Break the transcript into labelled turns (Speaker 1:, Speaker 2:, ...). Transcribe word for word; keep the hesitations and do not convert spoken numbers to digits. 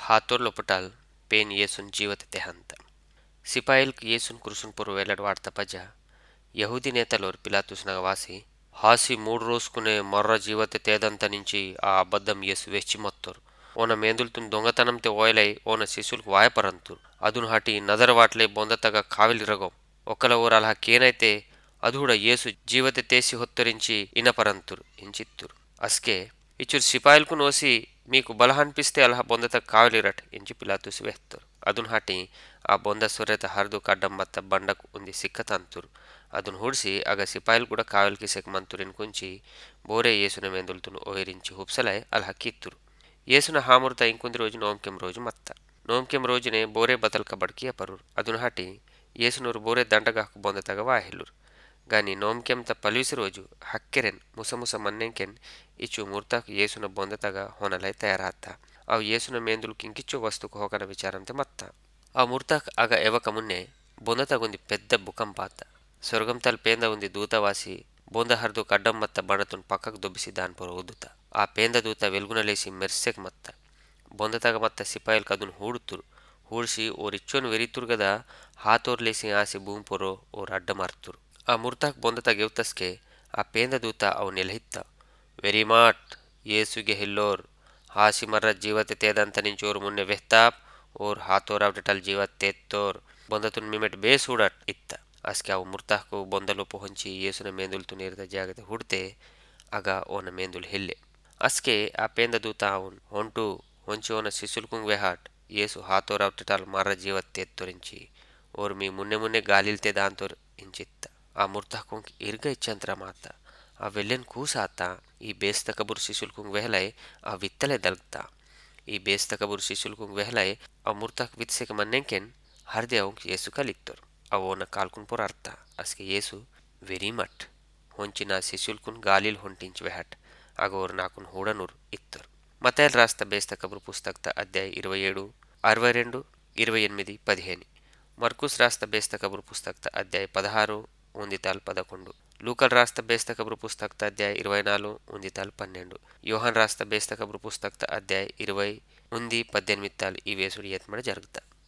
Speaker 1: हातोर लोपटाल pen येसून जीवत ते हंत సిపాయిలకు యేసును కురుసును వేలాడవాడత పజ యహూదీ నేతలోర్ పిలాతుస్నగ వాసి ಹಾಸಿ ಮೂಡು రోజుకునే మొర్ర జీవతే తేదంత నుంచి ఆ అబద్ధం యేసు వెచ్చి మొత్తరు ఓన మేందుల్తున్ దొంగతనంతే ఓయలై ఓన శిశులకు వాయపరంతురు అదును హటి నదర వాట్లే బొందతగా కావిలిరగం ఒక్కల ఊరలహ కేనైతే అదుహుడ యేసు జీవతే తేసి హొత్తరించి ఇనపరంతురు ఇంచిత్తురు అస్కే ఇచ్చురు సిపాయిలకు నోసి మీకు బలహన్పిస్తే అలహ బొందత కావలిరట్ ఇంచి పిలాతుసి వేస్తారు అదును హటి ಆ ಬೊಂದ ಸೊರೆತ ಹರಿದು ಕಡ್ಡಂ ಮತ್ತ ಬಂಡಕ್ ಉಂದಿ ಸಿಕ್ಕತಂತುರು ಅದನ್ನು ಹುಡ್ಸಿ ಆಗ ಸಿಪಾಯಿಲ್ ಕೂಡ ಕಾವಲ್కి సెకమంతురిని కుంచి బోరే యేసున మెందుల్తును ఓయిరించి హుప్సలై అల్ హక్కిత్తురు యేసున హాముర్త ఇంకుంది రోజు నోంకెం రోజు మత్త నోంకెం రోజునే బోరే బతల్క బడ్కి అపరురు అదును హటి యేసునూరు బోరే దండగాకు బొందతగ వాహిల్లురు గాని నోంకెంత పలివిసి రోజు హక్కెరెన్ ముసముస మన్నెంకెన్ ఇచ్చు ముర్తాకు యేసున బొందతగ ಹೊನಲೈ ತಯಾರಾತ್ತ ಅವು యేసుನ ಮೇಂದುಲು ಕಿಂಕಿಚ್ಚು ವಸ್ತುకు ಹೋಗನ ವಿಚಾರಂತೆ ಮತ್ತ ఆ ముర్తాక్ అగ ఎవక మున్నే బొందతగుంది పెద్ద భూకంపాత సొరగం తల పేంద ఉంది దూతవాసి బొంద హర్దు కడ్డం మత్త బణతున్ పక్కకు దొబ్బిసి దానిపొర ఊదుత ఆ పేంద దూత వెలుగునలేసి మెర్సెక్ మత్త బొందతగ మత్త సిపాయిల్ కదును హూడుతురు హూడిసి ఓ రిచ్చోను వెరితురు గదా ಹಾತೋರ್ಲೇಸಿ ಆಸಿ ಭೂಂಪೊರೋ ಓರ್ ಅಡ್ಡಮಾರ್ತುರು ಆ ಮುರ್ತಾಕ್ ಬೊಂದತ ಗೆವ್ತಸ್ಕೆ ಆ ಪೇಂದ ದೂತ ಅವು ನೆಲಹಿತ್ತ ವೆರಿಮಾಟ್ ಯೇಸುಗೆ ಹಿಲ್ಲೋರ್ ಹಾಸಿ ಮರ್ರ ಜೀವತೆ ತೇದಂತ ನಿಂಚೋರು ಮುನ್ನೆ ವೆಹ್ತಾಪ್ और हाथोर आवटल जीवत तेत्तोर बొందతున్ మిమెట్ బేస్ హూడట్ ఇత్త అస్కే అవు ముర్తాహ్కు బొందలో పొహంచి యేసున మేందుల్తు నేర్ద జాగతే హుడ్తే అగ ఓన మేందుల్ హెల్లె అస్కే ఆ పేంద దూత అవున్ ಹೊಂಟು ಹೊಂಚಿ ಓನ ಶಿಶುಲ್ಕುಂಗ್ ವೆಹಾಟ್ ಯೇಸು ಹಾತೋರ್ ಅವಟಲ್ ಮರ್ರ ಜೀವತ್ ತೆತ್ತೊರಿಂಚಿ ಓರ್ ಮೀ ಮುನ್ನೆ ಮುನ್ನೆ ಗಾಲಿಲ್ತೆ ದಾಂತೋರ್ ಇಂಚಿತ್ತ ಆ ಮುರ್ತಾಹ್ಕುಂಗ್ ಇರ್ಗ ಇಚ್ಚಂತ್ರ ಮಾತ ಆ వెల్లెన్ కూసాత ఈ బేస్త కబుర్ శిశుల్కుం వెహలై ఆ విత్తలే దల్గతా ఈ బేస్త కబుర్ శిశుల్కుం వెహలై ఆ ముర్తాక్ విత్సెక మన్నెంకెన్ హర్దే అவுంక్ యేసు కలిత్తోర్ అవోన కాల్కున్ పొర అర్త అస్కే యేసు వెరీ మట్ ಹೊಂಚಿ నా శిశుల్కున్ గాలిల్ ಹೊಂಟಿಂಚ್ వెహట్ అగోర్ నాకున్ హూడనూర్ ఇత్తోర్ మతైల్ రాస్త బేస్త కబుర్ పుస్తక్త అధ్యాయ ఇరవై ఏడు అరవై రెండు ఇరవై ఎనిమిది పదిహేను మర్కుస్ రాస్త బేస్త కబుర్ పుస్తక్త అధ్యాయ పదహారు ఉందితాల్ పదకొండు లూకల్ రాస్త బేస్త కబురు పుస్తక్త అధ్యాయ ఇరవై నాలుగు ఉందితాల్ పన్నెండు యోహాన్ రాస్త బేస్త కబురు పుస్తక్త అధ్యాయ ఇరవై ఉంది పద్దెనిమిది తాల్ ఈ వేసుడు యత్మడ జరుగుతా